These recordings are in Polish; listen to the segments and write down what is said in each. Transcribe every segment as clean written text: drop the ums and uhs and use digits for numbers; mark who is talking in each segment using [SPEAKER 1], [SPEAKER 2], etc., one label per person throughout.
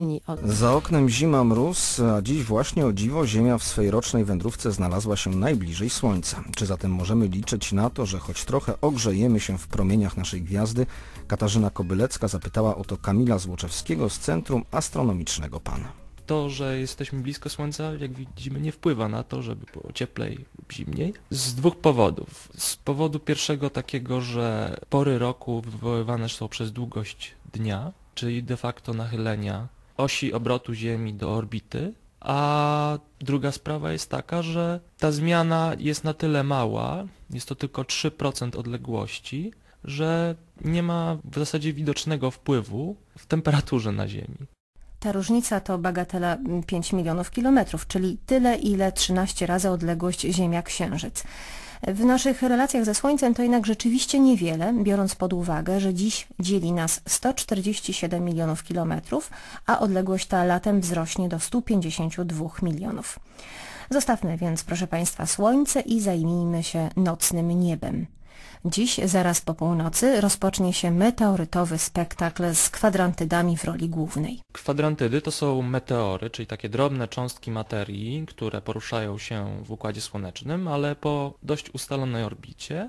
[SPEAKER 1] Za oknem zima, mróz, a dziś właśnie o dziwo Ziemia w swej rocznej wędrówce znalazła się najbliżej Słońca. Czy zatem możemy liczyć na to, że choć trochę ogrzejemy się w promieniach naszej gwiazdy? Katarzyna Kobylecka zapytała o to Kamila Złoczewskiego z Centrum Astronomicznego PAN.
[SPEAKER 2] To, że jesteśmy blisko Słońca, jak widzimy, nie wpływa na to, żeby było cieplej lub zimniej. Z dwóch powodów. Z powodu pierwszego takiego, że pory roku wywoływane są przez długość dnia, czyli de facto nachylenia osi obrotu Ziemi do orbity, a druga sprawa jest taka, że ta zmiana jest na tyle mała, jest to tylko 3% odległości, że nie ma w zasadzie widocznego wpływu w temperaturze na Ziemi.
[SPEAKER 3] Ta różnica to bagatela 5 milionów kilometrów, czyli tyle, ile 13 razy odległość Ziemia-Księżyc. W naszych relacjach ze Słońcem to jednak rzeczywiście niewiele, biorąc pod uwagę, że dziś dzieli nas 147 milionów kilometrów, a odległość ta latem wzrośnie do 152 milionów. Zostawmy więc, proszę Państwa, Słońce i zajmijmy się nocnym niebem. Dziś, zaraz po północy, rozpocznie się meteorytowy spektakl z kwadrantydami w roli głównej.
[SPEAKER 2] Kwadrantydy to są meteory, czyli takie drobne cząstki materii, które poruszają się w Układzie Słonecznym, ale po dość ustalonej orbicie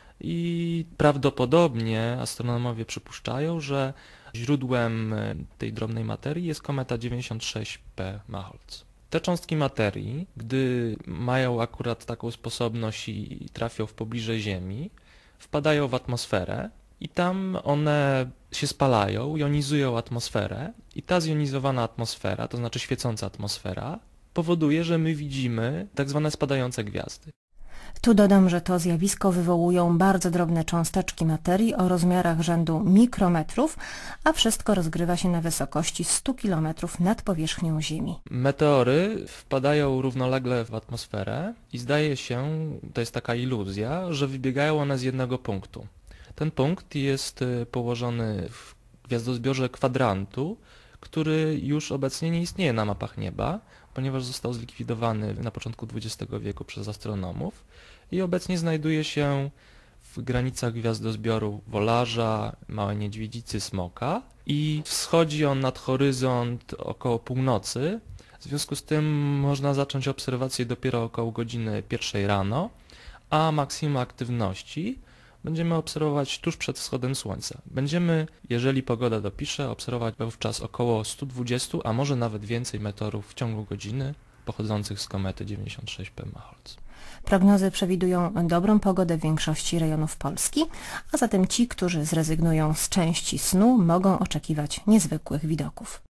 [SPEAKER 2] i prawdopodobnie astronomowie przypuszczają, że źródłem tej drobnej materii jest kometa 96P Maholz. Te cząstki materii, gdy mają akurat taką sposobność i trafią w pobliże Ziemi, wpadają w atmosferę i tam one się spalają, jonizują atmosferę i ta zjonizowana atmosfera, to znaczy świecąca atmosfera, powoduje, że my widzimy tak zwane spadające gwiazdy.
[SPEAKER 3] Tu dodam, że to zjawisko wywołują bardzo drobne cząsteczki materii o rozmiarach rzędu mikrometrów, a wszystko rozgrywa się na wysokości 100 km nad powierzchnią Ziemi.
[SPEAKER 2] Meteory wpadają równolegle w atmosferę i zdaje się, to jest taka iluzja, że wybiegają one z jednego punktu. Ten punkt jest położony w gwiazdozbiorze kwadrantu, który już obecnie nie istnieje na mapach nieba, ponieważ został zlikwidowany na początku XX wieku przez astronomów i obecnie znajduje się w granicach gwiazdozbioru Wolarza, Małej Niedźwiedzicy, Smoka i wschodzi on nad horyzont około północy. W związku z tym można zacząć obserwację dopiero około godziny 1 rano, a maksimum aktywności będziemy obserwować tuż przed wschodem Słońca. Będziemy, jeżeli pogoda dopisze, obserwować wówczas około 120, a może nawet więcej meteorów w ciągu godziny pochodzących z komety 96P Maholz.
[SPEAKER 3] Prognozy przewidują dobrą pogodę w większości rejonów Polski, a zatem ci, którzy zrezygnują z części snu, mogą oczekiwać niezwykłych widoków.